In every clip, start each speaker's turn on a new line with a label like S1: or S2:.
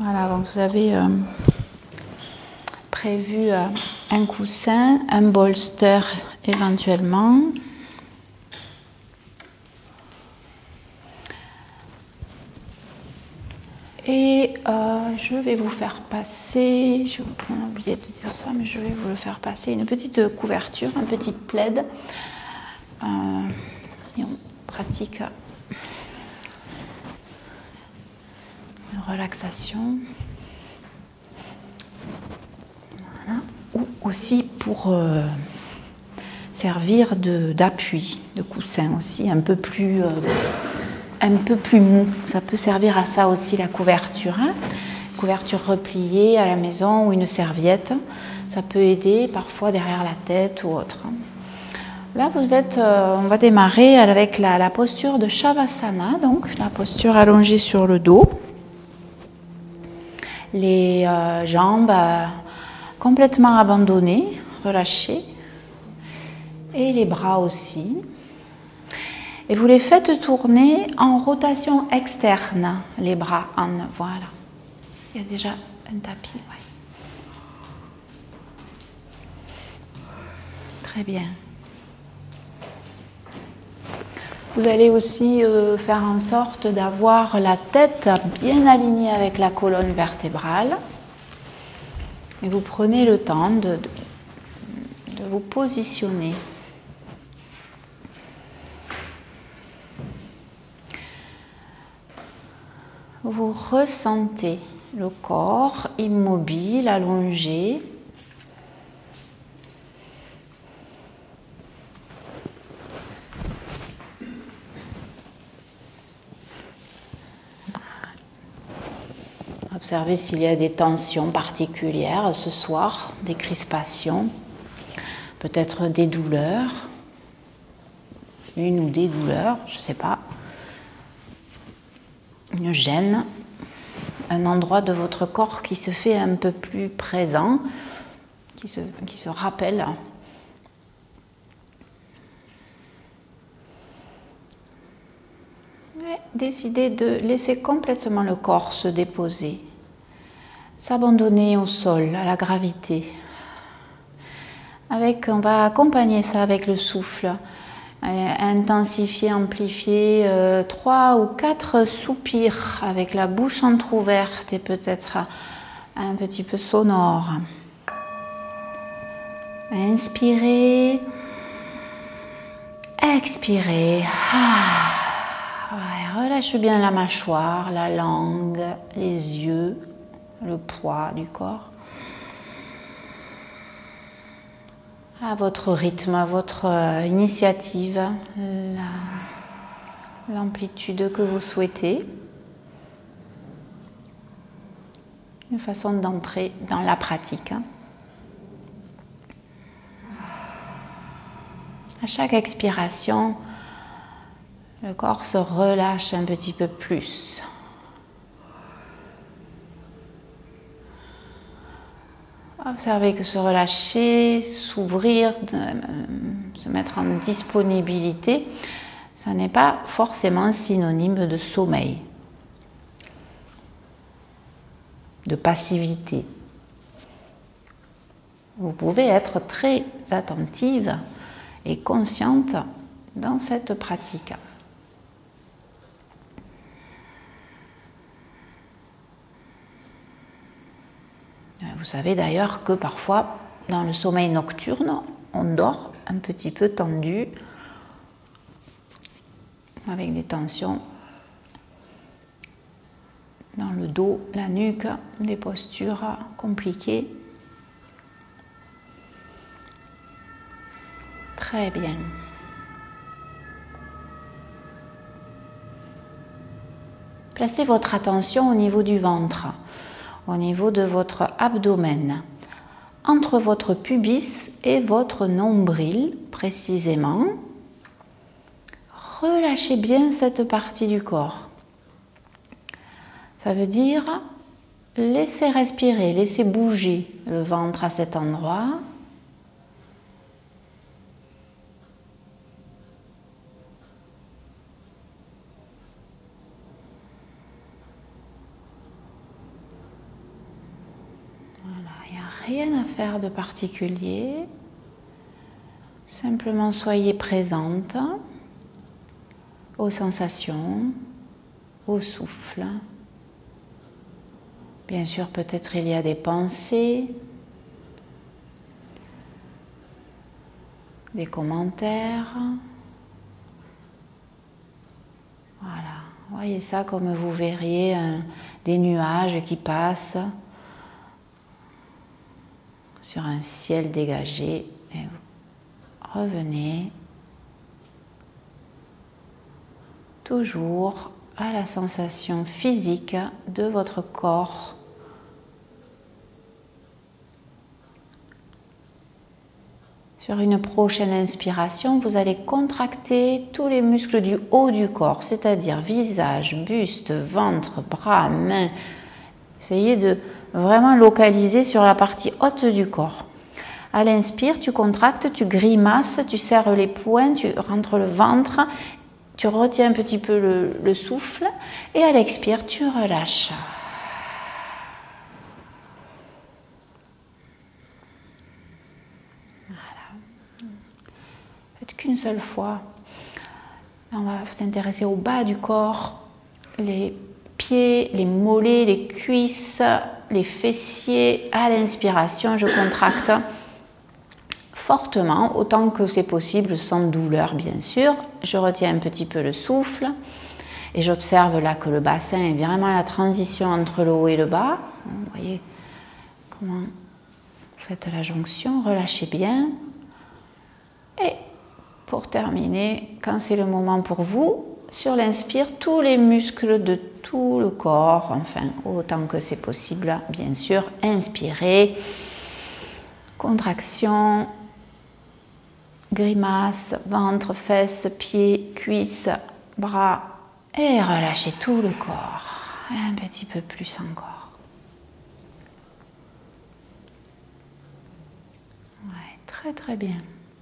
S1: Voilà, donc vous avez prévu un coussin, un bolster éventuellement. Et je vais vous faire passer, j'ai oublié de dire ça, mais je vais vous le faire passer, une petite couverture, un petit plaid. Si on pratique une relaxation. Voilà. Ou aussi pour servir d'appui, de coussin aussi, un peu plus mou. Ça peut servir à ça aussi la couverture. Hein. Couverture repliée à la maison ou une serviette. Ça peut aider parfois derrière la tête ou autre. Là, on va démarrer avec la posture de Shavasana, donc la posture allongée sur le dos. Les jambes complètement abandonnées, relâchées. Et les bras aussi. Et vous les faites tourner en rotation externe, les bras voilà. Il y a déjà un tapis. Ouais. Très bien. Vous allez aussi faire en sorte d'avoir la tête bien alignée avec la colonne vertébrale. Et vous prenez le temps de vous positionner. Vous ressentez le corps immobile, allongé. Observez s'il y a des tensions particulières ce soir, des crispations, peut-être des douleurs, une ou des douleurs, je ne sais pas, une gêne, un endroit de votre corps qui se fait un peu plus présent, qui se rappelle. Et décidez de laisser complètement le corps se déposer. S'abandonner au sol, à la gravité. On va accompagner ça avec le souffle. Intensifier, amplifier 3 ou 4 soupirs avec la bouche entrouverte et peut-être un petit peu sonore. Inspirez. Expirez. Ouais, relâche bien la mâchoire, la langue, les yeux. Le poids du corps. À votre rythme, à votre initiative, l'amplitude que vous souhaitez. Une façon d'entrer dans la pratique. À chaque expiration, le corps se relâche un petit peu plus. Observez que se relâcher, s'ouvrir, se mettre en disponibilité, ça n'est pas forcément synonyme de sommeil, de passivité. Vous pouvez être très attentive et consciente dans cette pratique. Vous savez d'ailleurs que parfois, dans le sommeil nocturne, on dort un petit peu tendu, avec des tensions dans le dos, la nuque, des postures compliquées. Très bien. Placez votre attention au niveau du ventre, au niveau de votre abdomen, entre votre pubis et votre nombril précisément. Relâchez bien cette partie du corps. Ça veut dire laissez respirer, laissez bouger le ventre à cet endroit. rien à faire de particulier. Simplement soyez présente aux sensations, au souffle. Bien sûr, peut-être il y a des pensées, des commentaires. Voilà, voyez ça comme vous verriez des nuages qui passent sur un ciel dégagé. Et vous revenez toujours à la sensation physique de votre corps. Sur une prochaine inspiration, vous allez contracter tous les muscles du haut du corps, c'est-à-dire visage, buste, ventre, bras, mains. Essayez de vraiment localiser sur la partie haute du corps. À l'inspire, tu contractes, tu grimaces, tu serres les poings, tu rentres le ventre, tu retiens un petit peu le souffle et à l'expire, tu relâches. Qu'une seule fois. On va s'intéresser au bas du corps, les pieds, les mollets, les cuisses, les fessiers. À l'inspiration, je contracte fortement, autant que c'est possible, sans douleur bien sûr. Je retiens un petit peu le souffle et j'observe là que le bassin est vraiment la transition entre le haut et le bas. Vous voyez comment vous faites la jonction, relâchez bien. Et pour terminer, quand c'est le moment pour vous, sur l'inspire, tous les muscles de tout le corps, enfin autant que c'est possible, bien sûr, inspirez, contraction, grimace, ventre, fesses, pieds, cuisses, bras, et relâchez tout le corps, un petit peu plus encore. Ouais, très très bien.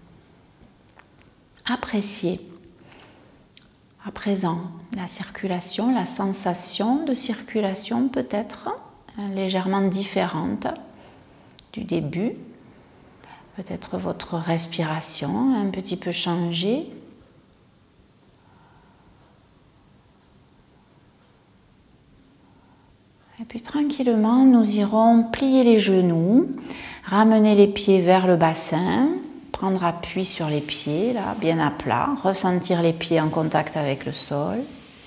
S1: Appréciez à présent la circulation, la sensation de circulation peut-être légèrement différente du début. Peut-être votre respiration un petit peu changée. Et puis tranquillement, nous irons plier les genoux, ramener les pieds vers le bassin. Prendre appui sur les pieds, là, bien à plat, ressentir les pieds en contact avec le sol.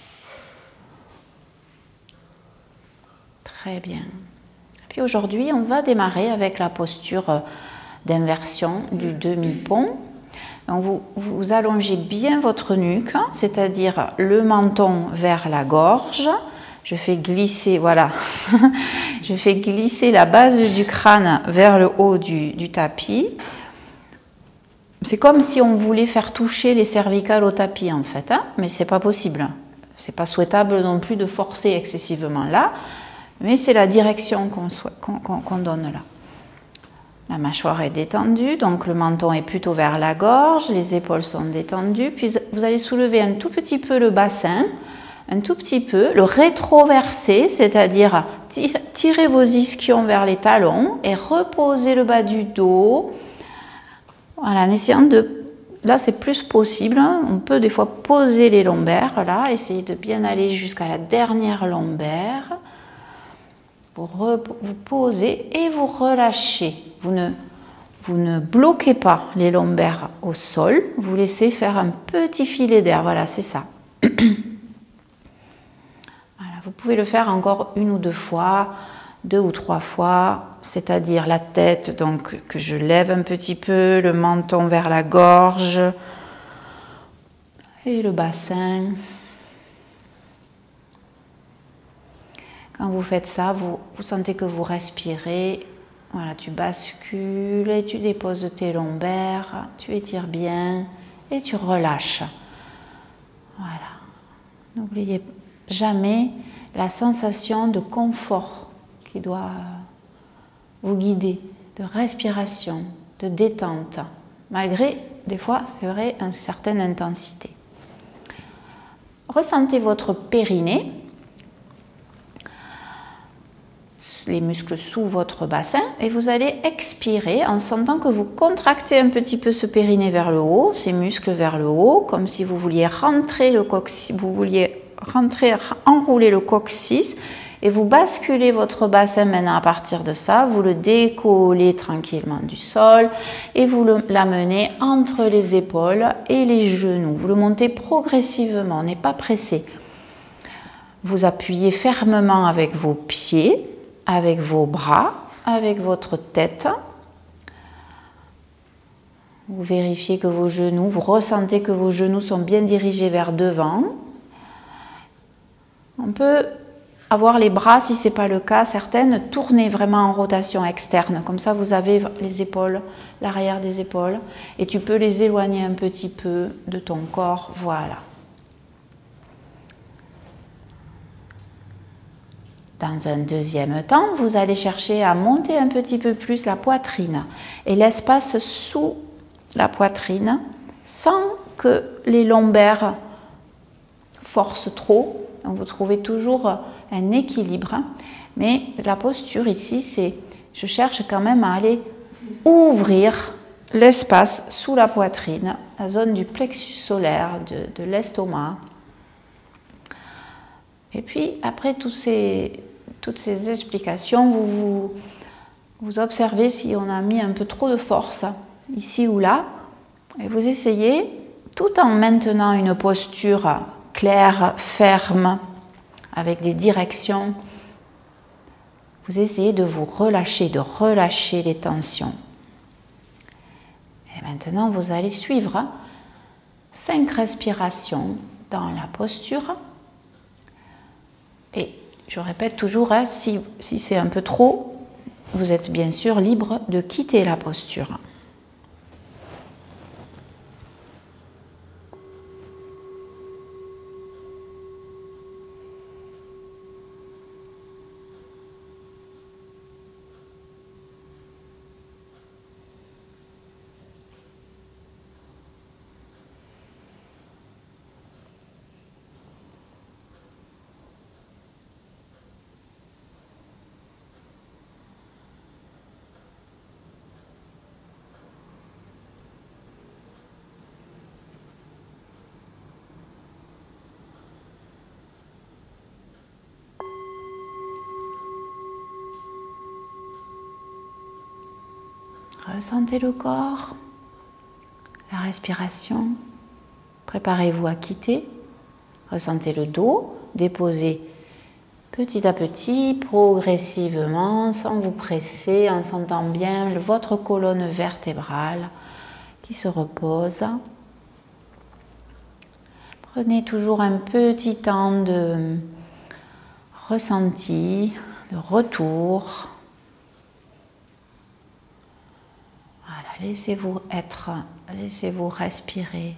S1: Très bien. Et puis aujourd'hui, on va démarrer avec la posture d'inversion du demi-pont. Donc vous allongez bien votre nuque, c'est-à-dire le menton vers la gorge. Je fais glisser, voilà, je fais glisser la base du crâne vers le haut du tapis. C'est comme si on voulait faire toucher les cervicales au tapis en fait, hein, mais c'est pas possible. C'est pas souhaitable non plus de forcer excessivement là, mais c'est la direction qu'on donne là. La mâchoire est détendue, donc le menton est plutôt vers la gorge, les épaules sont détendues, puis vous allez soulever un tout petit peu le bassin, un tout petit peu, le rétroverser, c'est-à-dire tirer vos ischions vers les talons et reposer le bas du dos. Voilà, en essayant de... Là, c'est plus possible. On peut des fois poser les lombaires. Là, essayez de bien aller jusqu'à la dernière lombaire. Vous posez et vous relâchez. Vous ne bloquez pas les lombaires au sol. Vous laissez faire un petit filet d'air. Voilà, c'est ça. Voilà, vous pouvez le faire encore 1 ou 2 fois. 2 ou 3 fois, c'est-à-dire la tête, donc que je lève un petit peu, le menton vers la gorge et le bassin. Quand vous faites ça, vous sentez que vous respirez. Voilà, tu bascules et tu déposes tes lombaires, tu étires bien et tu relâches. Voilà. N'oubliez jamais la sensation de confort qui doit vous guider, de respiration, de détente, malgré, des fois, c'est vrai, une certaine intensité. Ressentez votre périnée. les muscles sous votre bassin et vous allez expirer en sentant que vous contractez un petit peu ce périnée vers le haut, ces muscles vers le haut, comme si vous vouliez enrouler le coccyx et vous basculez votre bassin maintenant à partir de ça, vous le décollez tranquillement du sol et vous l'amenez entre les épaules et les genoux. Vous le montez progressivement, on n'est pas pressé. Vous appuyez fermement avec vos pieds, avec vos bras, avec votre tête. Vous vérifiez que vos genoux, vous ressentez que vos genoux sont bien dirigés vers devant. On peut avoir les bras, si ce n'est pas le cas, certaines tourner vraiment en rotation externe. Comme ça, vous avez les épaules, l'arrière des épaules. Et tu peux les éloigner un petit peu de ton corps. Voilà. Dans un deuxième temps, vous allez chercher à monter un petit peu plus la poitrine et l'espace sous la poitrine sans que les lombaires forcent trop. Donc vous trouvez toujours un équilibre. Mais la posture ici, c'est je cherche quand même à aller ouvrir l'espace sous la poitrine, la zone du plexus solaire, de l'estomac. Et puis après toutes ces explications, vous observez si on a mis un peu trop de force ici ou là, et vous essayez, tout en maintenant une posture claire, ferme, avec des directions, vous essayez de vous relâcher, de relâcher les tensions. Et maintenant, vous allez suivre 5 respirations dans la posture. Et je répète toujours, hein, si c'est un peu trop, vous êtes bien sûr libre de quitter la posture. Ressentez le corps, la respiration. Préparez-vous à quitter. Ressentez le dos, déposez petit à petit, progressivement, sans vous presser, en sentant bien votre colonne vertébrale qui se repose. Prenez toujours un petit temps de ressenti, de retour. Voilà, laissez-vous être, laissez-vous respirer.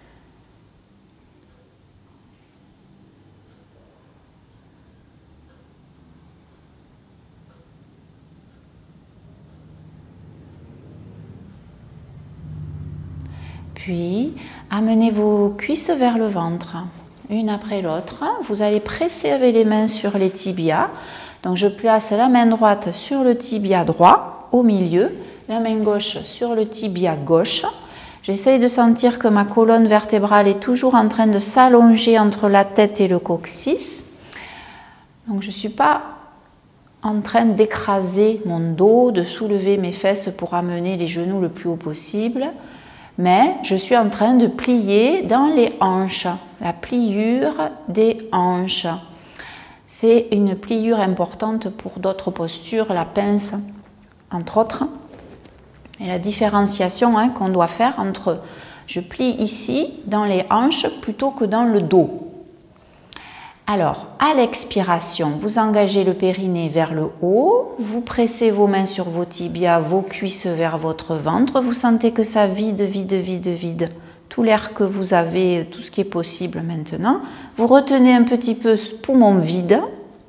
S1: Puis, amenez vos cuisses vers le ventre, une après l'autre. Vous allez presser avec les mains sur les tibias. Donc, je place la main droite sur le tibia droit, au milieu, la main gauche sur le tibia gauche. J'essaye de sentir que ma colonne vertébrale est toujours en train de s'allonger entre la tête et le coccyx. Donc, je ne suis pas en train d'écraser mon dos, de soulever mes fesses pour amener les genoux le plus haut possible. Mais je suis en train de plier dans les hanches, la pliure des hanches. C'est une pliure importante pour d'autres postures, la pince, entre autres. Et la différenciation qu'on doit faire entre je plie ici dans les hanches plutôt que dans le dos. Alors, à l'expiration, vous engagez le périnée vers le haut, vous pressez vos mains sur vos tibias, vos cuisses vers votre ventre, vous sentez que ça vide, vide, vide, vide, tout l'air que vous avez, tout ce qui est possible maintenant. Vous retenez un petit peu ce poumon vide,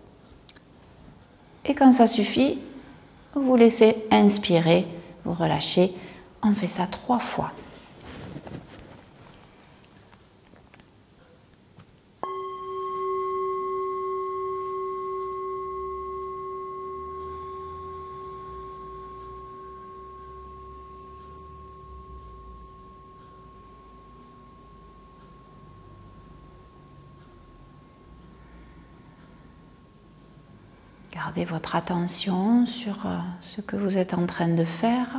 S1: et quand ça suffit, vous laissez inspirer, vous relâchez. On fait ça 3 fois. Gardez votre attention sur ce que vous êtes en train de faire.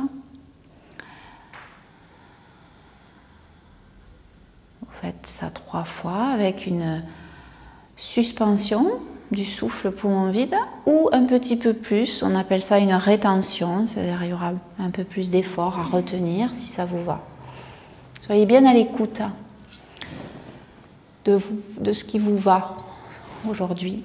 S1: Vous faites ça 3 fois avec une suspension du souffle poumon vide ou un petit peu plus. On appelle ça une rétention, c'est-à-dire il y aura un peu plus d'effort à retenir si ça vous va. Soyez bien à l'écoute de ce qui vous va aujourd'hui.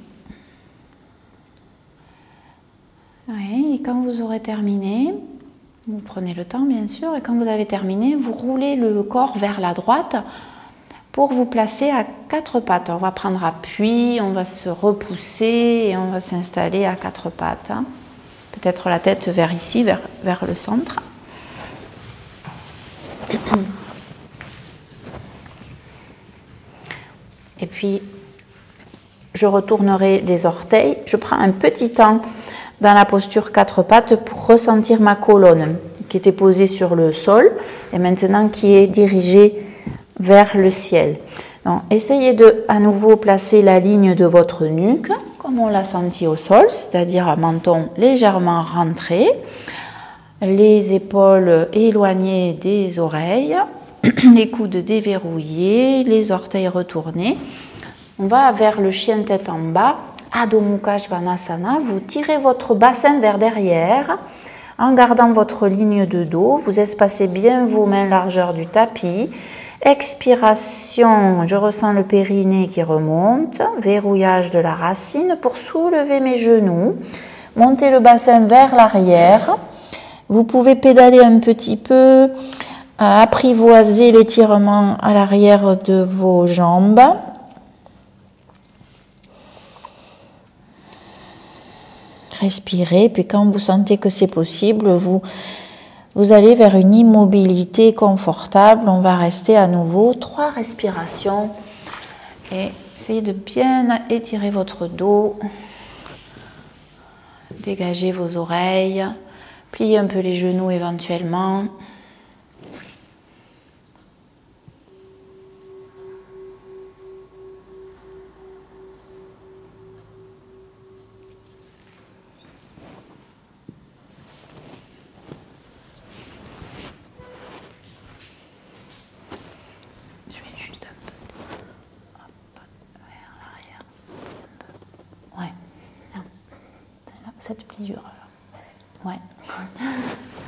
S1: Oui, et quand vous aurez terminé, vous prenez le temps bien sûr, et quand vous avez terminé, vous roulez le corps vers la droite pour vous placer à 4 pattes. On va prendre appui, on va se repousser et on va s'installer à 4 pattes. Peut-être la tête vers ici, vers le centre. Et puis, je retournerai les orteils. Je prends un petit temps dans la posture 4 pattes pour ressentir ma colonne qui était posée sur le sol et maintenant qui est dirigée vers le ciel. Donc, essayez de à nouveau placer la ligne de votre nuque comme on l'a senti au sol, c'est-à-dire un menton légèrement rentré, les épaules éloignées des oreilles, les coudes déverrouillés, les orteils retournés. On va vers le chien tête en bas, Adho Mukha Svanasana. Vous tirez votre bassin vers derrière en gardant votre ligne de dos. Vous espacez bien vos mains largeur du tapis. Expiration, je ressens le périnée qui remonte. Verrouillage de la racine pour soulever mes genoux. Montez le bassin vers l'arrière. Vous pouvez pédaler un petit peu, apprivoiser l'étirement à l'arrière de vos jambes. Respirez, puis quand vous sentez que c'est possible, vous allez vers une immobilité confortable. On va rester à nouveau 3 respirations et essayez de bien étirer votre dos, dégager vos oreilles, pliez un peu les genoux éventuellement. Cette pliure. Ouais. Ah.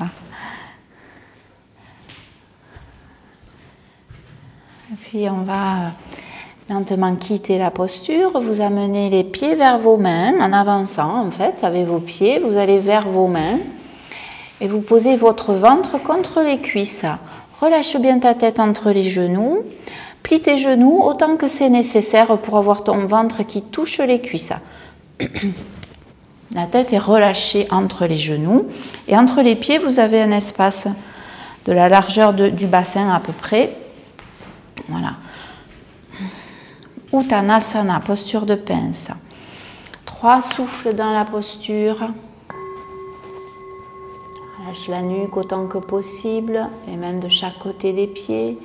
S1: Et puis on va lentement quitter la posture. Vous amenez les pieds vers vos mains en avançant en fait avec vos pieds. Vous allez vers vos mains et vous posez votre ventre contre les cuisses. Relâche bien ta tête entre les genoux. Plie tes genoux autant que c'est nécessaire pour avoir ton ventre qui touche les cuisses. La tête est relâchée entre les genoux et entre les pieds, vous avez un espace de la largeur du bassin à peu près. Voilà. Uttanasana, posture de pince. 3 souffles dans la posture. Relâche la nuque autant que possible, les mains de chaque côté des pieds.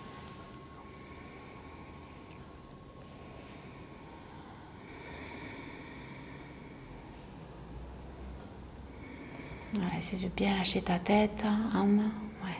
S1: Voilà, essaie de bien lâcher ta tête, Anne. Ouais.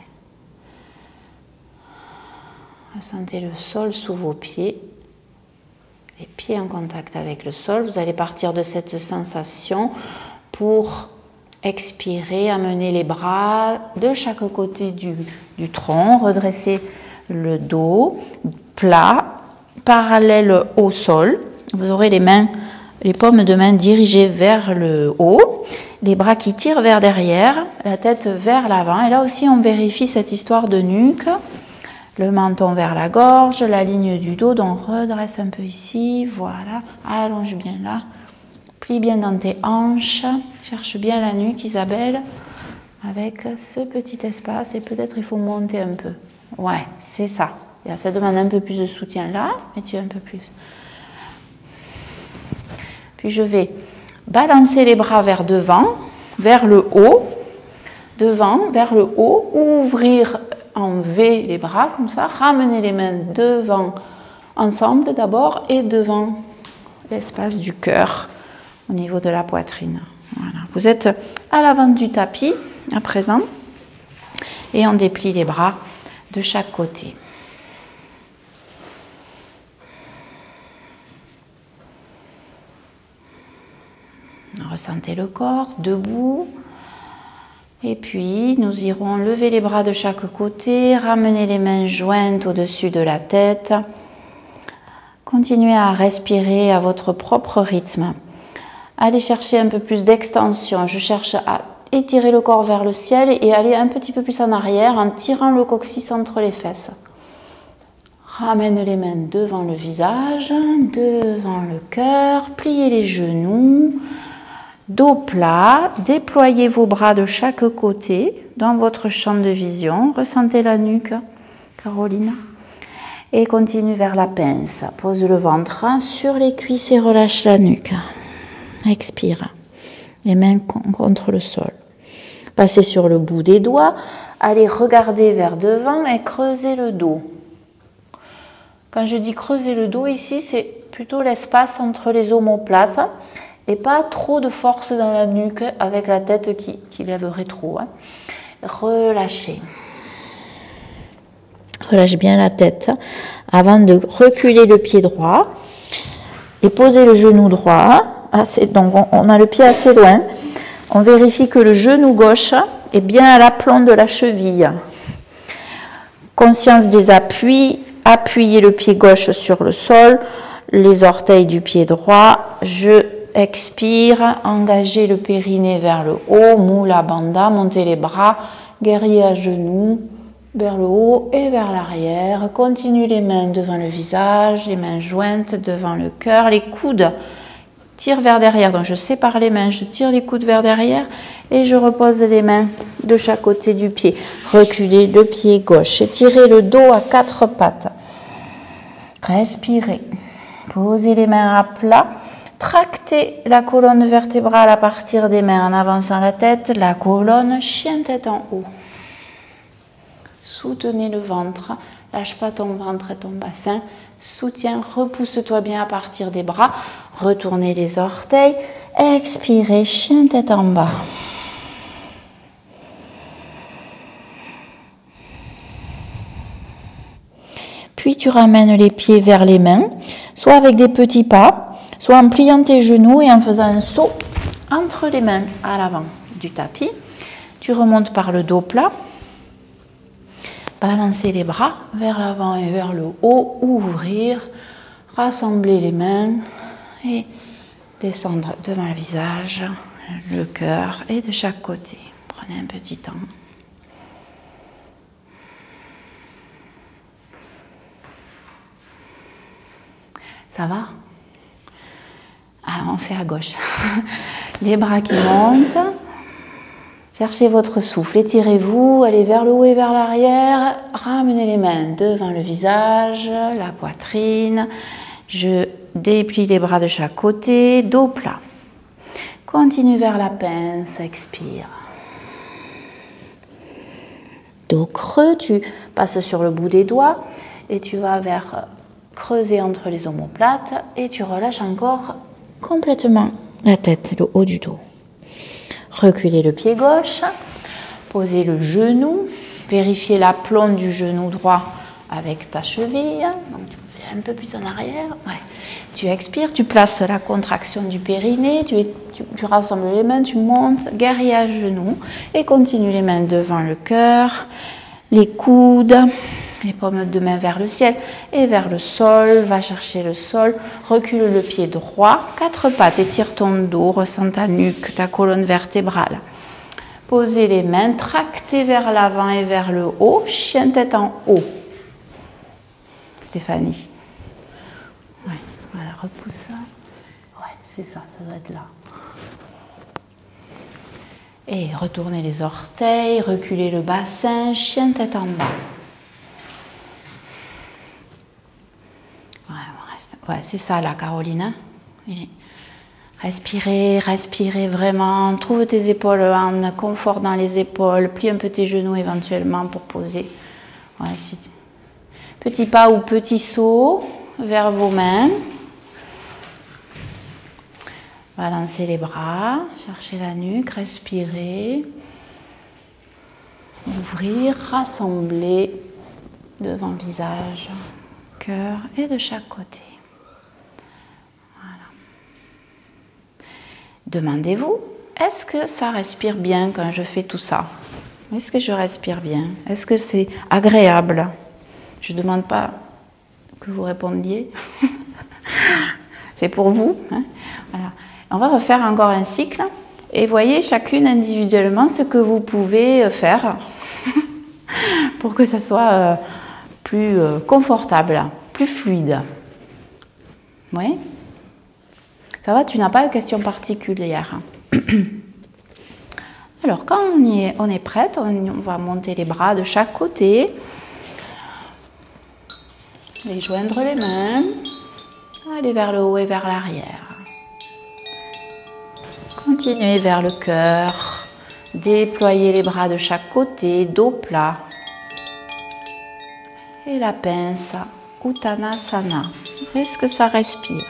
S1: Ressentez le sol sous vos pieds. Les pieds en contact avec le sol. Vous allez partir de cette sensation pour expirer, amener les bras de chaque côté du tronc, redresser le dos plat, parallèle au sol. Vous aurez les paumes de main dirigées vers le haut, les bras qui tirent vers derrière, la tête vers l'avant. Et là aussi, on vérifie cette histoire de nuque. Le menton vers la gorge, la ligne du dos, donc redresse un peu ici, voilà, allonge bien là, plie bien dans tes hanches, cherche bien la nuque Isabelle, avec ce petit espace et peut-être il faut monter un peu. Ouais, c'est ça. Et ça demande un peu plus de soutien là, mais tu as un peu plus. Puis je vais balancer les bras vers devant, vers le haut, devant, vers le haut, ouvrir en V les bras comme ça, ramener les mains devant ensemble d'abord et devant l'espace du cœur. au niveau de la poitrine. Voilà. Vous êtes à l'avant du tapis à présent et on déplie les bras de chaque côté. Ressentez le corps debout. Et puis, nous irons lever les bras de chaque côté, ramener les mains jointes au-dessus de la tête. Continuez à respirer à votre propre rythme. Allez chercher un peu plus d'extension. Je cherche à étirer le corps vers le ciel et aller un petit peu plus en arrière en tirant le coccyx entre les fesses. Ramène les mains devant le visage, devant le cœur, pliez les genoux. Dos plat, déployez vos bras de chaque côté dans votre champ de vision. Ressentez la nuque, Caroline. Et continue vers la pince. Pose le ventre sur les cuisses et relâche la nuque. Expire. Les mains contre le sol. Passez sur le bout des doigts. Allez regarder vers devant et creusez le dos. Quand je dis creuser le dos ici, c'est plutôt l'espace entre les omoplates. Et pas trop de force dans la nuque avec la tête qui lèverait trop. Hein. Relâchez. Relâche bien la tête avant de reculer le pied droit et poser le genou droit. Donc on a le pied assez loin. On vérifie que le genou gauche est bien à l'aplomb de la cheville. Conscience des appuis. Appuyez le pied gauche sur le sol. Les orteils du pied droit. Expire, engagez le périnée vers le haut, Mula Bandha, montez les bras, guerrier à genoux, vers le haut et vers l'arrière. Continue les mains devant le visage, les mains jointes devant le cœur, les coudes tirent vers derrière. Donc je sépare les mains, je tire les coudes vers derrière et je repose les mains de chaque côté du pied. Reculez le pied gauche, étirez le dos à quatre pattes. Respirez, posez les mains à plat. Tractez la colonne vertébrale à partir des mains en avançant la tête, la colonne, chien tête en haut. Soutenez le ventre, lâche pas ton ventre et ton bassin. Soutiens, repousse-toi bien à partir des bras. Retournez les orteils. Expirez, chien tête en bas. Puis tu ramènes les pieds vers les mains, soit avec des petits pas, soit en pliant tes genoux et en faisant un saut entre les mains à l'avant du tapis. Tu remontes par le dos plat. Balancez les bras vers l'avant et vers le haut. Ouvrir. Rassembler les mains et descendre devant le visage, le cœur et de chaque côté. Prenez un petit temps. Ça va ? Alors, on fait à gauche. Les bras qui montent. Cherchez votre souffle. Étirez-vous. Allez vers le haut et vers l'arrière. Ramenez les mains devant le visage, la poitrine. Je déplie les bras de chaque côté. Dos plat. Continue vers la pince. Expire. Dos creux. Tu passes sur le bout des doigts. Et tu vas vers creuser entre les omoplates. Et tu relâches encore complètement la tête et le haut du dos. Reculez le pied gauche, posez le genou, vérifiez l'aplomb du genou droit avec ta cheville. Donc tu fais un peu plus en arrière. Ouais. Tu expires, tu places la contraction du périnée, tu rassembles les mains, tu montes, guerrier à genoux et continue les mains devant le cœur, les coudes. Les paumes de main vers le ciel et vers le sol. Va chercher le sol. Recule le pied droit. Quatre pattes. Étire ton dos. Ressens ta nuque, ta colonne vertébrale. Posez les mains. Tractez vers l'avant et vers le haut. Chien tête en haut. Stéphanie. Ouais. Voilà, repousse ça. Ouais, c'est ça. Ça doit être là. Et retournez les orteils. Reculez le bassin. Chien tête en bas. Ouais, c'est ça là, Caroline. Respirez, respirez vraiment. Trouve tes épaules en confort dans les épaules. Plie un peu tes genoux éventuellement pour poser. Ouais, petit pas ou petit saut vers vos mains. Balancez les bras, cherchez la nuque, respirez. Ouvrir, rassembler devant le visage, cœur et de chaque côté. Voilà. Demandez-vous, est-ce que ça respire bien quand je fais tout ça? Est-ce que je respire bien? Est-ce que c'est agréable? Je ne demande pas que vous répondiez. C'est pour vous. Hein? Voilà. On va refaire encore un cycle et voyez chacune individuellement ce que vous pouvez faire pour que ça soit plus confortable, plus fluide. Oui? Ça va, tu n'as pas de questions particulières. Alors, quand on est prête, on va monter les bras de chaque côté, les joindre les mains, aller vers le haut et vers l'arrière. Continuez vers le cœur, déployez les bras de chaque côté, dos plat. Et la pince, Uttanasana. Est-ce que ça respire?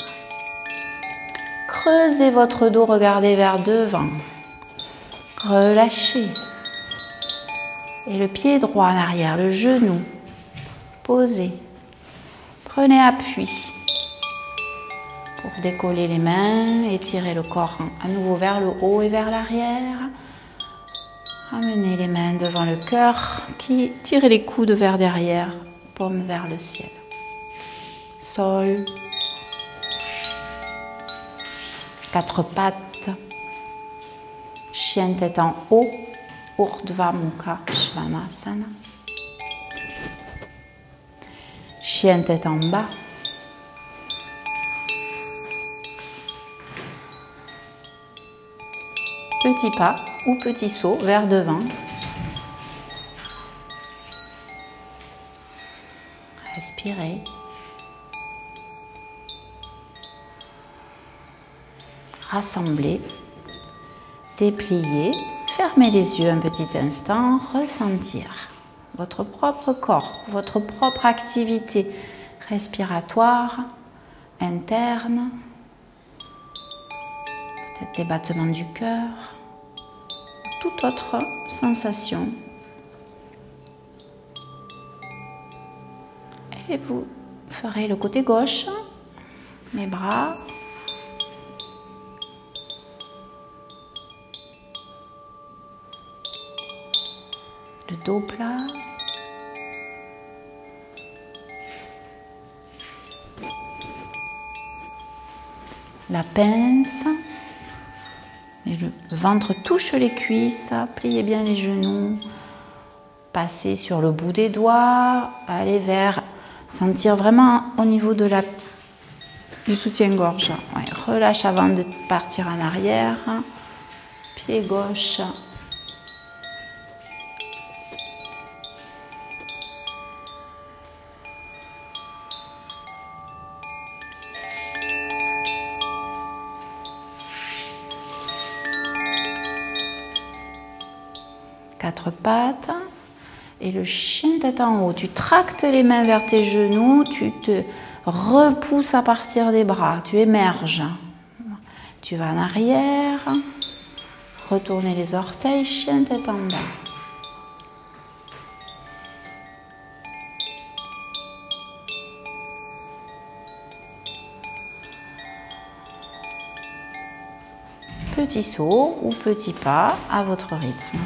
S1: Creusez votre dos, regardez vers devant. Relâchez. Et le pied droit en arrière, le genou. Posez. Prenez appui. Pour décoller les mains, étirez le corps à nouveau vers le haut et vers l'arrière. Ramenez les mains devant le cœur, tirez les coudes vers derrière, paume vers le ciel. Sol. Quatre pattes. Chien tête en haut. Urdhva Mukha Svanasana. Chien tête en bas. Petit pas ou petit saut vers devant. Respirez. Rassemblez. Dépliez. Fermez les yeux un petit instant. Ressentir votre propre corps, votre propre activité respiratoire, interne. Peut-être des battements du cœur, toute autre sensation. Et vous ferez le côté gauche, les bras. Le dos plat. La pince. Et le ventre touche les cuisses, pliez bien les genoux, passez sur le bout des doigts, allez vers, sentir vraiment au niveau de du soutien-gorge. Ouais, relâche avant de partir en arrière, pied gauche. Quatre pattes et le chien tête en haut. Tu tractes les mains vers tes genoux, tu te repousses à partir des bras, tu émerges. Tu vas en arrière, retournez les orteils, chien tête en bas. Petit saut ou petit pas à votre rythme.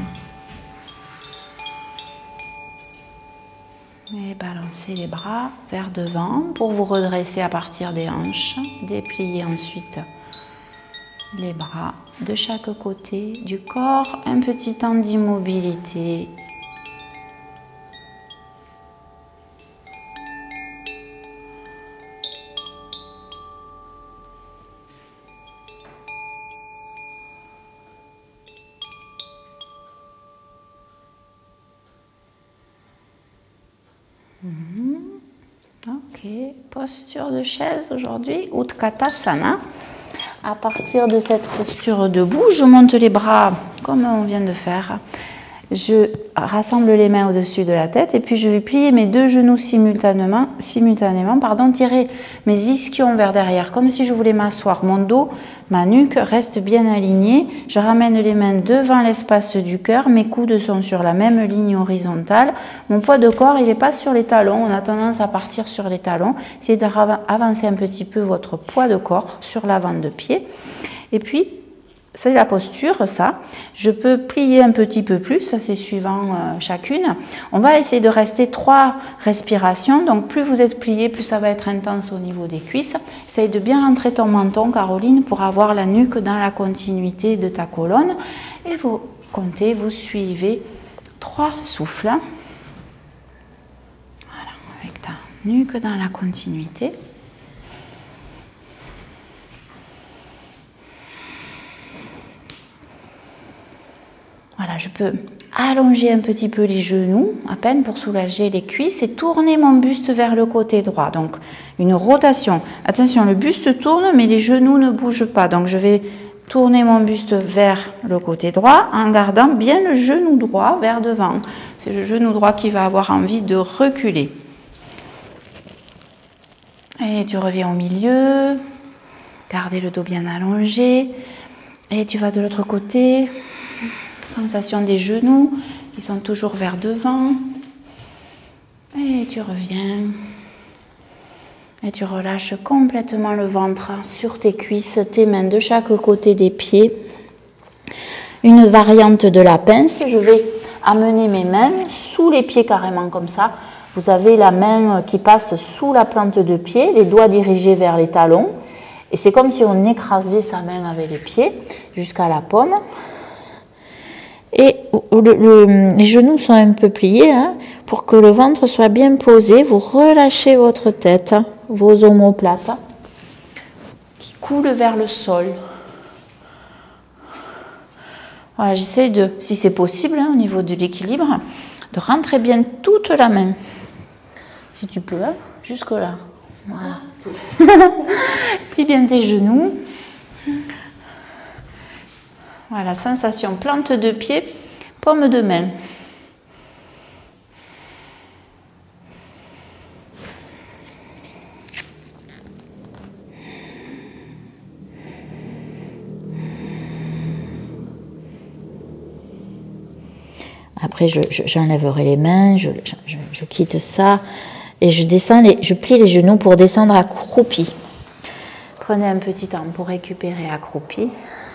S1: Et balancez les bras vers devant pour vous redresser à partir des hanches. Dépliez ensuite les bras de chaque côté du corps. Un petit temps d'immobilité. Ok, posture de chaise aujourd'hui, Utkatasana. À partir de cette posture debout, je monte les bras comme on vient de faire je rassemble les mains au-dessus de la tête et puis je vais plier mes deux genoux simultanément, tirer mes ischions vers derrière comme si je voulais m'asseoir. Mon dos, ma nuque reste bien alignée. Je ramène les mains devant l'espace du cœur. Mes coudes sont sur la même ligne horizontale. Mon poids de corps, il n'est pas sur les talons. On a tendance à partir sur les talons. Essayez d'avancer un petit peu votre poids de corps sur l'avant de pied. Et puis, c'est la posture, ça. Je peux plier un petit peu plus, ça c'est suivant chacune. On va essayer de rester 3 respirations. Donc plus vous êtes plié, plus ça va être intense au niveau des cuisses. Essaye de bien rentrer ton menton, Caroline, pour avoir la nuque dans la continuité de ta colonne. Et vous comptez, vous suivez 3 souffles. Voilà, avec ta nuque dans la continuité. Voilà, je peux allonger un petit peu les genoux, à peine pour soulager les cuisses et tourner mon buste vers le côté droit. Donc, une rotation. Attention, le buste tourne, mais les genoux ne bougent pas. Donc, je vais tourner mon buste vers le côté droit en gardant bien le genou droit vers devant. C'est le genou droit qui va avoir envie de reculer. Et tu reviens au milieu. Gardez le dos bien allongé. Et tu vas de l'autre côté. Sensation des genoux qui sont toujours vers devant. Et tu reviens. Et tu relâches complètement le ventre sur tes cuisses, tes mains de chaque côté des pieds. Une variante de la pince. Je vais amener mes mains sous les pieds carrément comme ça. Vous avez la main qui passe sous la plante de pied, les doigts dirigés vers les talons. Et c'est comme si on écrasait sa main avec les pieds jusqu'à la paume. Et les genoux sont un peu pliés pour que le ventre soit bien posé. Vous relâchez votre tête, vos omoplates qui coulent vers le sol. Voilà, j'essaie de, si c'est possible, au niveau de l'équilibre, de rentrer bien toute la main. Si tu peux, jusque là. Voilà. Plie bien tes genoux. Voilà, sensation plante de pied, paume de main. Après, j'enlèverai les mains, je quitte ça et je plie les genoux pour descendre accroupi. Prenez un petit temps pour récupérer accroupi.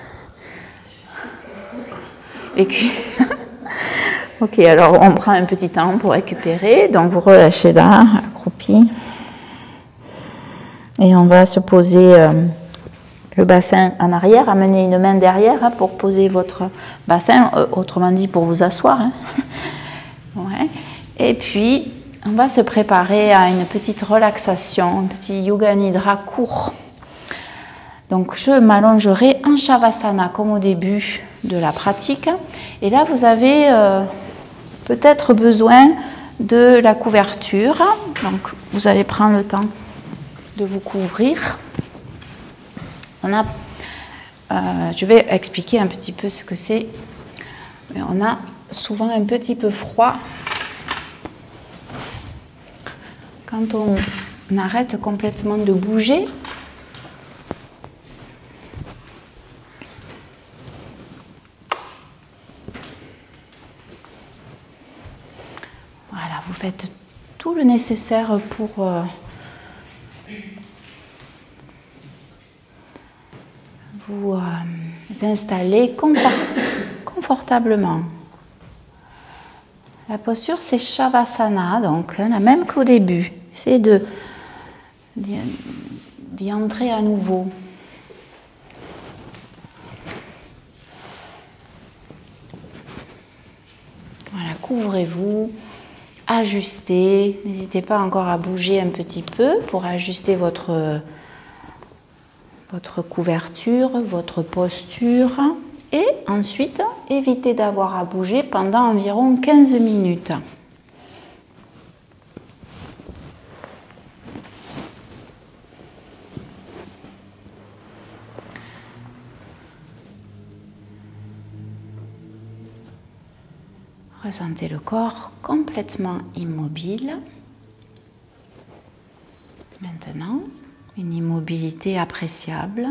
S1: Les cuisses. Ok, alors on prend un petit temps pour récupérer. Donc vous relâchez là, accroupi. Et on va se poser le bassin en arrière, amener une main derrière pour poser votre bassin, autrement dit pour vous asseoir. Ouais. Et puis, on va se préparer à une petite relaxation, un petit yoga nidra court. Donc je m'allongerai en Shavasana comme au début de la pratique. Et là, vous avez peut-être besoin de la couverture. Donc vous allez prendre le temps de vous couvrir. Je vais expliquer un petit peu ce que c'est. Mais on a souvent un petit peu froid quand on arrête complètement de bouger. Voilà, vous faites tout le nécessaire pour vous installer confortablement. La posture, c'est Shavasana, donc la même qu'au début. Essayez d'y entrer à nouveau. Voilà, couvrez-vous, ajustez. N'hésitez pas encore à bouger un petit peu pour ajuster votre couverture, votre posture. Et ensuite, évitez d'avoir à bouger pendant environ 15 minutes. Ressentez le corps complètement immobile. Maintenant, une immobilité appréciable.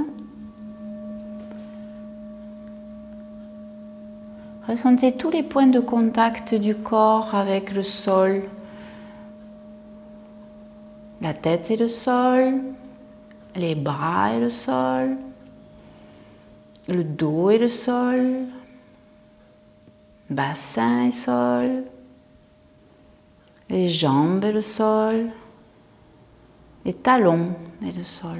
S1: Ressentez tous les points de contact du corps avec le sol. La tête et le sol, les bras et le sol, le dos et le sol, bassin et sol, les jambes et le sol, les talons et le sol.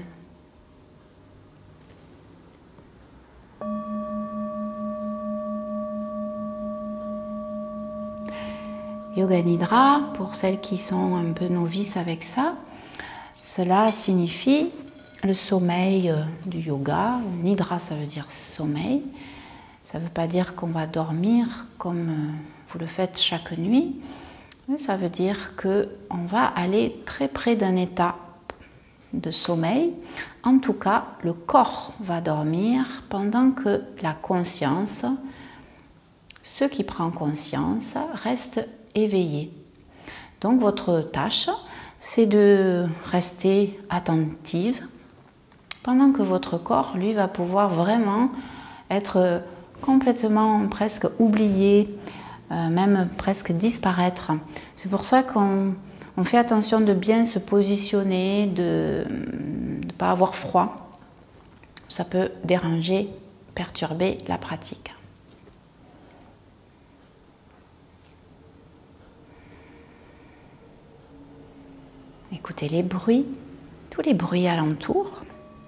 S1: Yoga Nidra, pour celles qui sont un peu novices avec ça, cela signifie le sommeil du yoga. Nidra, ça veut dire sommeil. Ça ne veut pas dire qu'on va dormir comme vous le faites chaque nuit, mais ça veut dire qu'on va aller très près d'un état de sommeil. En tout cas, le corps va dormir pendant que la conscience, ce qui prend conscience, reste éveillé. Donc votre tâche, c'est de rester attentive pendant que votre corps, lui, va pouvoir vraiment être complètement presque oublié, même presque disparaître. C'est pour ça qu'on fait attention de bien se positionner, de ne pas avoir froid. Ça peut déranger, perturber la pratique. Écoutez les bruits, tous les bruits alentours.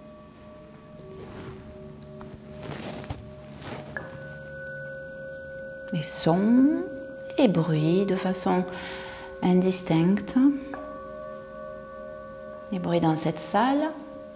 S1: Les sons, les bruits de façon indistincte. Les bruits dans cette salle.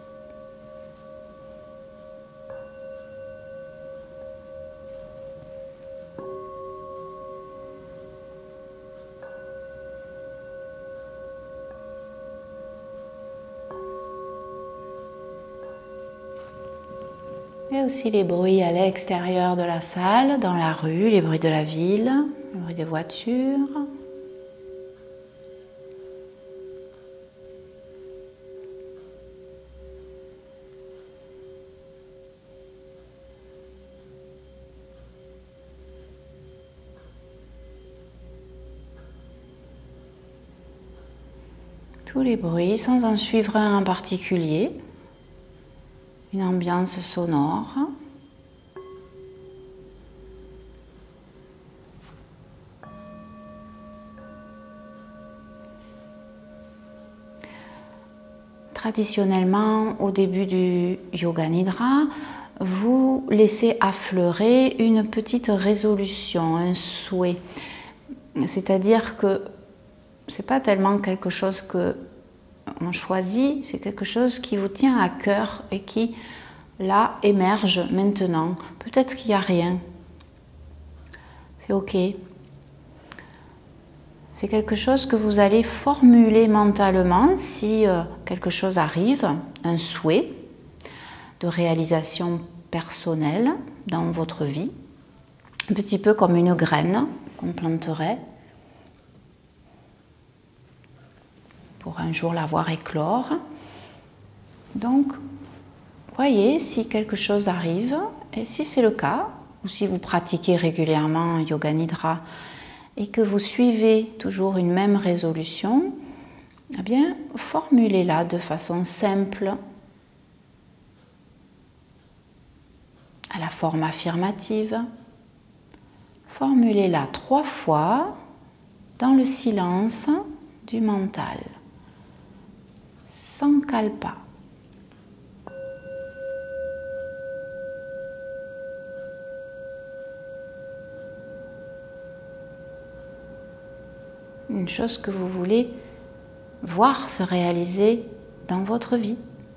S1: Et aussi les bruits à l'extérieur de la salle, dans la rue, les bruits de la ville, les bruits des voitures. Tous les bruits sans en suivre un en particulier. Une ambiance sonore. Traditionnellement, au début du Yoga Nidra, vous laissez affleurer une petite résolution, un souhait. C'est-à-dire que c'est pas tellement quelque chose que on choisit, c'est quelque chose qui vous tient à cœur et qui, là, émerge maintenant. Peut-être qu'il n'y a rien. C'est ok. C'est quelque chose que vous allez formuler mentalement si quelque chose arrive, un souhait de réalisation personnelle dans votre vie, un petit peu comme une graine qu'on planterait pour un jour la voir éclore. Donc, voyez si quelque chose arrive, et si c'est le cas, ou si vous pratiquez régulièrement Yoga Nidra et que vous suivez toujours une même résolution, eh bien, formulez-la de façon simple, à la forme affirmative. Formulez-la 3 fois dans le silence du mental. Sankalpa. Une chose que vous voulez voir se réaliser dans votre vie.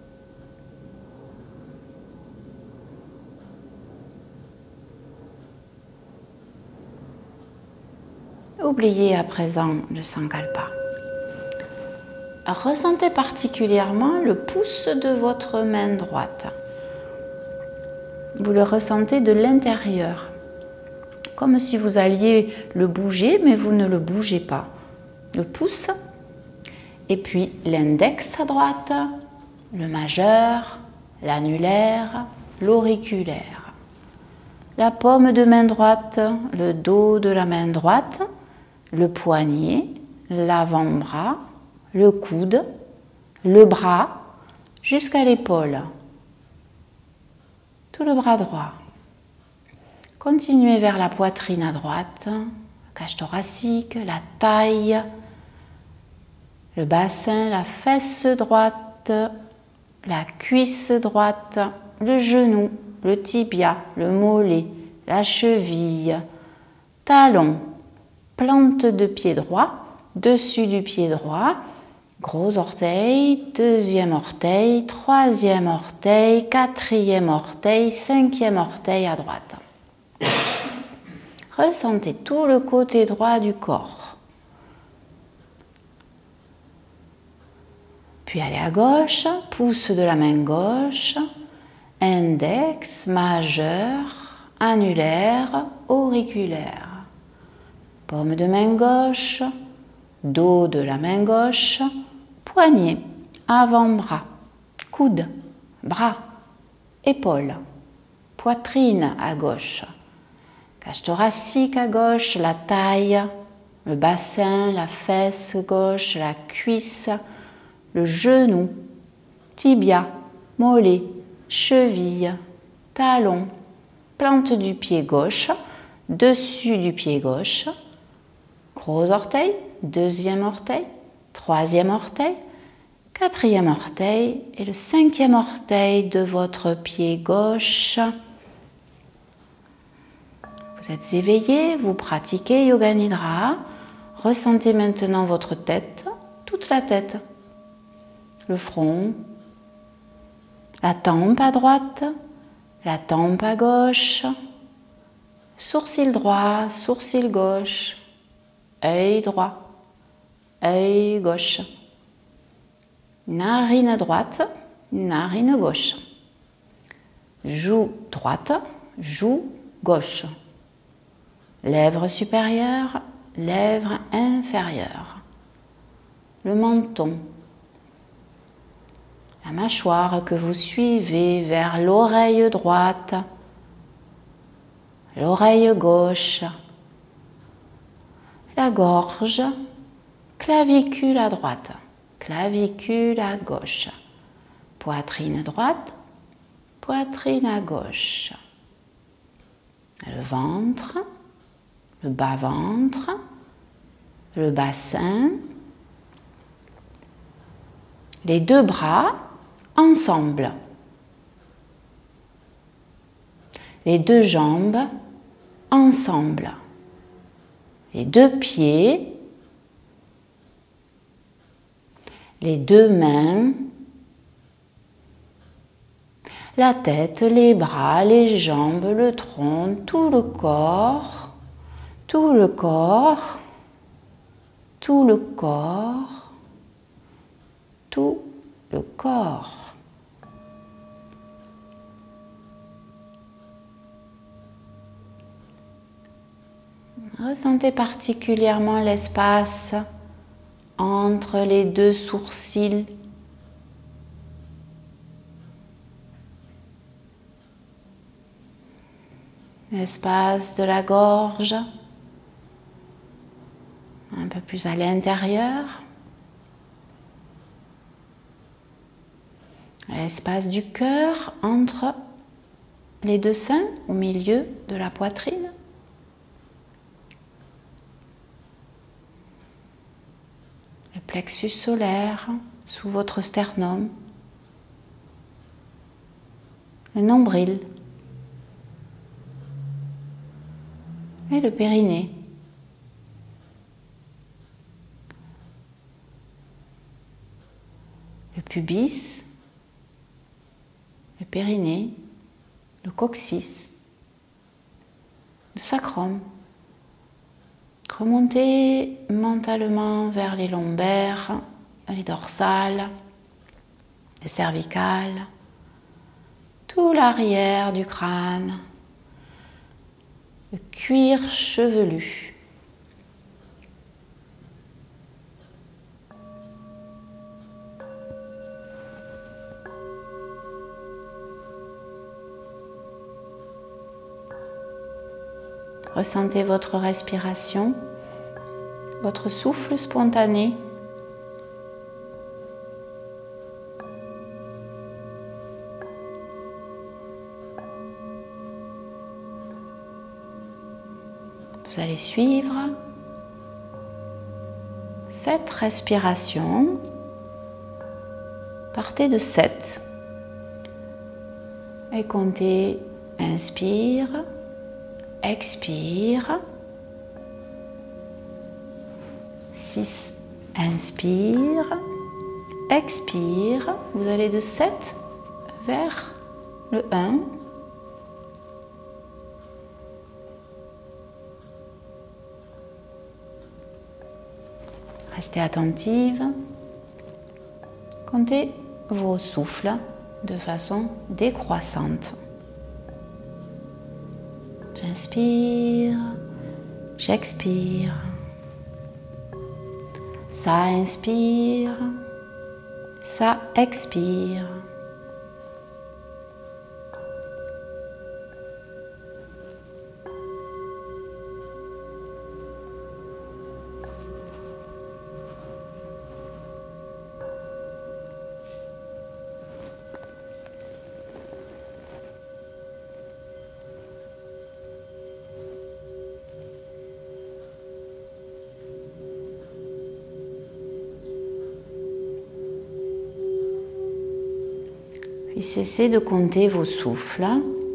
S1: Oubliez à présent le Sankalpa. Ressentez particulièrement le pouce de votre main droite. Vous le ressentez de l'intérieur. comme si vous alliez le bouger, mais vous ne le bougez pas. Le pouce, et puis l'index à droite, le majeur, l'annulaire, l'auriculaire. La paume de main droite, le dos de la main droite, le poignet, l'avant-bras, le coude, le bras, jusqu'à l'épaule. Tout le bras droit. Continuez vers la poitrine à droite, cage thoracique, la taille, le bassin, la fesse droite, la cuisse droite, le genou, le tibia, le mollet, la cheville, talon, plante de pied droit, dessus du pied droit, gros orteil, deuxième orteil, troisième orteil, quatrième orteil, cinquième orteil à droite. Ressentez tout le côté droit du corps. Puis allez à gauche, pouce de la main gauche, index, majeur, annulaire, auriculaire. Paume de main gauche, dos de la main gauche, poignet, avant-bras, coude, bras, épaule, poitrine à gauche, cage thoracique à gauche, la taille, le bassin, la fesse gauche, la cuisse, le genou, tibia, mollet, cheville, talon, plante du pied gauche, dessus du pied gauche, gros orteil, deuxième orteil, troisième orteil, quatrième orteil et le cinquième orteil de votre pied gauche. Vous êtes éveillé, vous pratiquez Yoga Nidra. Ressentez maintenant votre tête, toute la tête, le front, la tempe à droite, la tempe à gauche, sourcil droit, sourcil gauche, œil droit, œil gauche, narine droite, narine gauche, joue droite, joue gauche, lèvre supérieure, lèvre inférieure, le menton, la mâchoire que vous suivez vers l'oreille droite, l'oreille gauche, la gorge, clavicule à droite, clavicule à gauche, poitrine droite, poitrine à gauche, le ventre, le bas-ventre, le bassin, les deux bras ensemble, les deux jambes ensemble, les deux pieds, les deux mains, la tête, les bras, les jambes, le tronc, tout le corps, tout le corps, tout le corps, tout le corps. Ressentez particulièrement l'espace entre les deux sourcils. L'espace de la gorge, un peu plus à l'intérieur. L'espace du cœur entre les deux seins, au milieu de la poitrine. Le plexus solaire sous votre sternum. Le nombril. Et le périnée. Le pubis. Le périnée, le coccyx, le sacrum. Remontez mentalement vers les lombaires, les dorsales, les cervicales, tout l'arrière du crâne, le cuir chevelu. Ressentez votre respiration, votre souffle spontané. Vous allez suivre cette respiration. Partez de 7 et comptez inspire, expire. 6, inspire, expire. Vous allez de 7 vers le 1. Restez attentive. Comptez vos souffles de façon décroissante. J'inspire, j'expire. Ça inspire, ça expire. Puis cessez de compter vos souffles.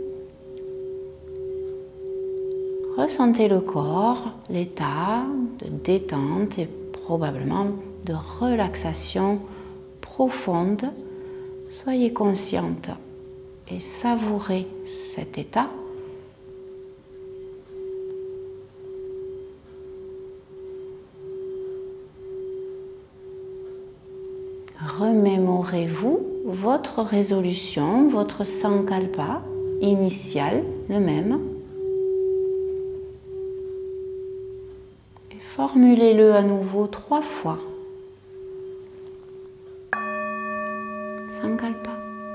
S1: Ressentez le corps, l'état de détente et probablement de relaxation profonde. Soyez consciente et savourez cet état. Remémorez-vous votre résolution, votre sankalpa initial, le même. Et formulez-le à nouveau 3 fois. Sankalpa.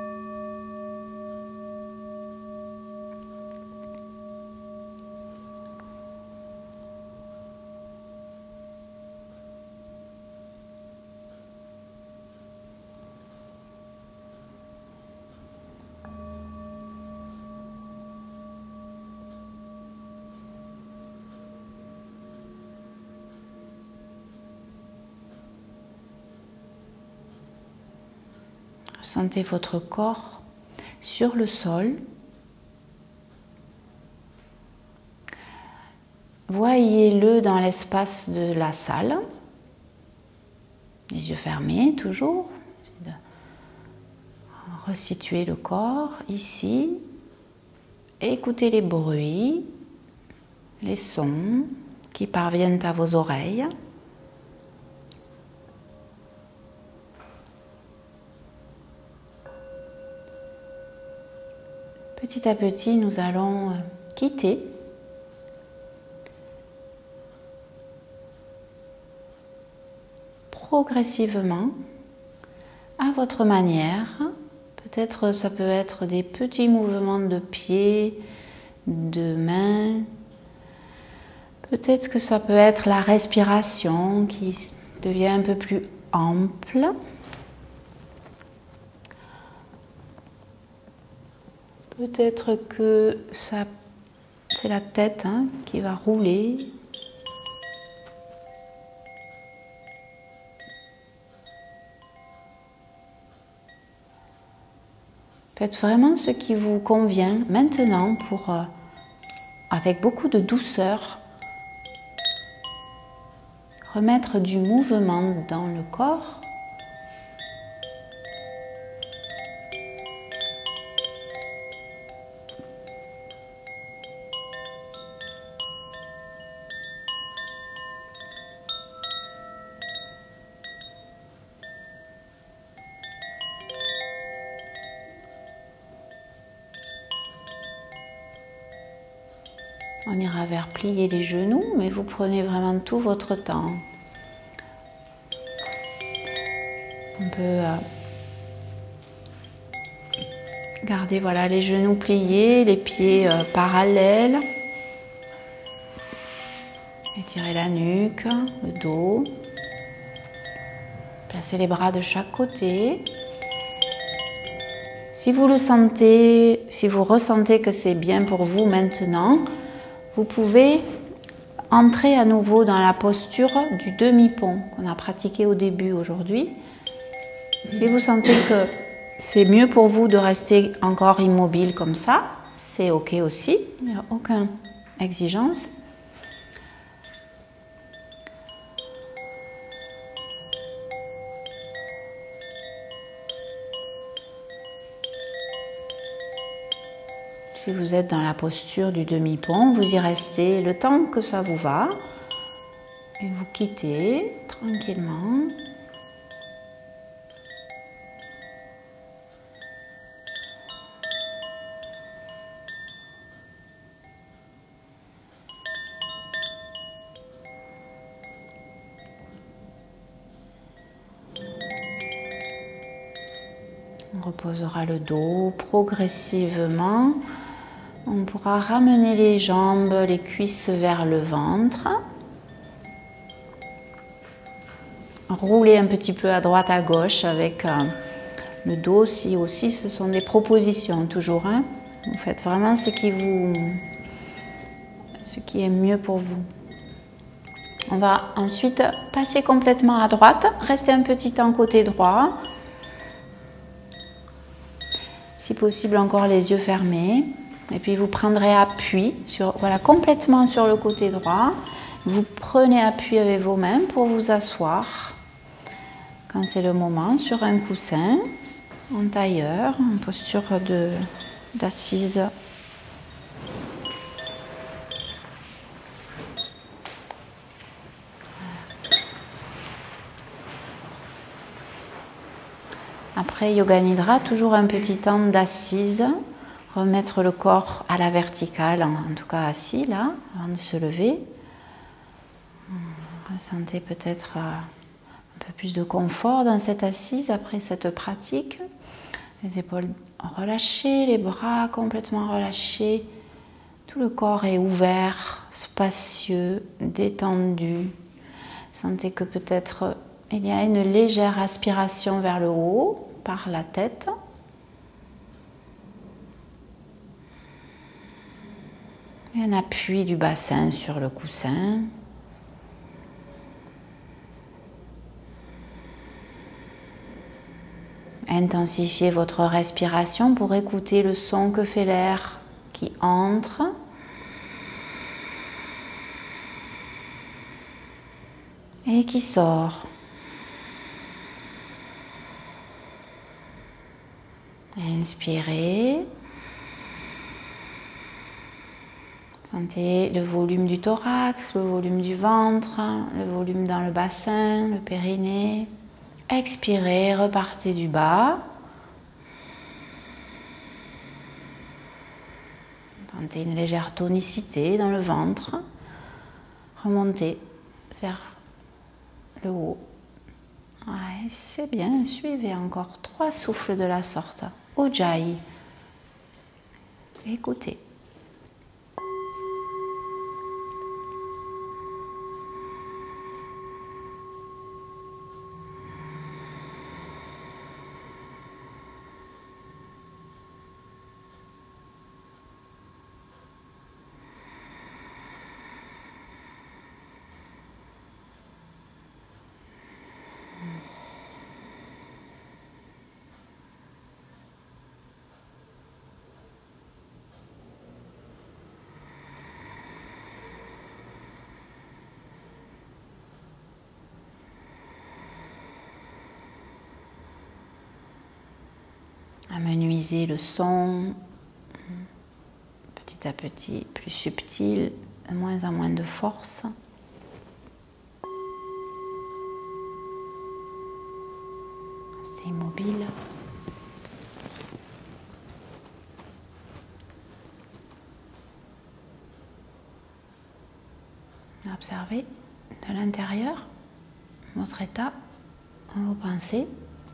S1: Sentez votre corps sur le sol. Voyez-le dans l'espace de la salle. Les yeux fermés, toujours. Resituez le corps ici. Écoutez les bruits, les sons qui parviennent à vos oreilles. Petit à petit, nous allons quitter progressivement, à votre manière. Peut-être ça peut être des petits mouvements de pieds, de mains. Peut-être que ça peut être la respiration qui devient un peu plus ample. Peut-être que c'est la tête qui va rouler. Faites vraiment ce qui vous convient maintenant pour, avec beaucoup de douceur, remettre du mouvement dans le corps. On ira vers plier les genoux, mais vous prenez vraiment tout votre temps. On peut garder voilà, les genoux pliés, les pieds parallèles. Étirez la nuque, le dos. Placez les bras de chaque côté. Si vous le sentez, si vous ressentez que c'est bien pour vous maintenant, vous pouvez entrer à nouveau dans la posture du demi-pont qu'on a pratiqué au début aujourd'hui. Si vous sentez que c'est mieux pour vous de rester encore immobile comme ça, c'est ok aussi, il n'y a aucune exigence. Si vous êtes dans la posture du demi-pont, vous y restez le temps que ça vous va et vous quittez tranquillement. On reposera le dos progressivement. On pourra ramener les jambes, les cuisses vers le ventre. Rouler un petit peu à droite, à gauche avec le dos aussi. Ce sont des propositions toujours. Hein. Vous faites vraiment ce qui est mieux pour vous. On va ensuite passer complètement à droite. Restez un petit temps côté droit. Si possible, encore les yeux fermés. Et puis vous prendrez appui complètement sur le côté droit. Vous prenez appui avec vos mains pour vous asseoir. Quand c'est le moment, sur un coussin, en tailleur, en posture d'assise. Après Yoga Nidra, toujours un petit temps d'assise. Remettre le corps à la verticale, en tout cas assis là, avant de se lever. Ressentez peut-être un peu plus de confort dans cette assise après cette pratique. Les épaules relâchées, les bras complètement relâchés. Tout le corps est ouvert, spacieux, détendu. Sentez que peut-être il y a une légère aspiration vers le haut par la tête. Et un appui du bassin sur le coussin. Intensifiez votre respiration pour écouter le son que fait l'air qui entre et qui sort. Inspirez. Sentez le volume du thorax, le volume du ventre, le volume dans le bassin, le périnée. Expirez, repartez du bas. Sentez une légère tonicité dans le ventre. Remontez vers le haut. Ouais, c'est bien, suivez encore 3 souffles de la sorte. Ujjayi. Écoutez. Amenuisez le son, petit à petit, plus subtil, de moins en moins de force. Restez immobile. Observez de l'intérieur votre état, vos pensées.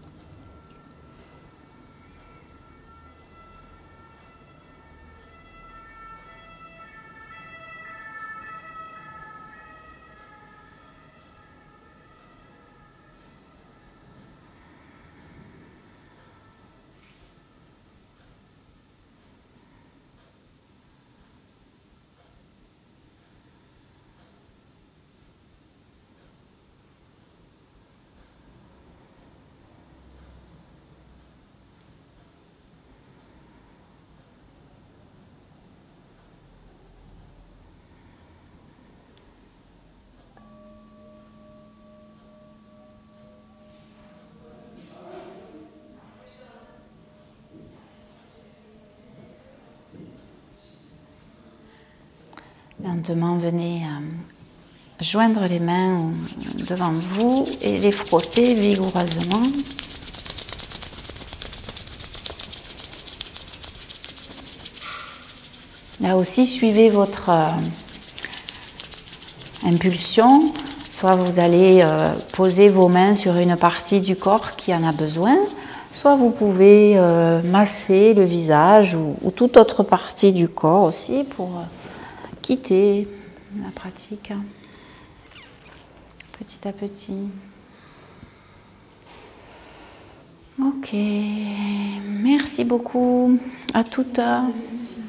S1: Lentement, venez joindre les mains devant vous et les frotter vigoureusement. Là aussi, suivez votre impulsion. Soit vous allez poser vos mains sur une partie du corps qui en a besoin, soit vous pouvez masser le visage ou toute autre partie du corps aussi pour quitter la pratique petit à petit. Ok, merci beaucoup à toutes.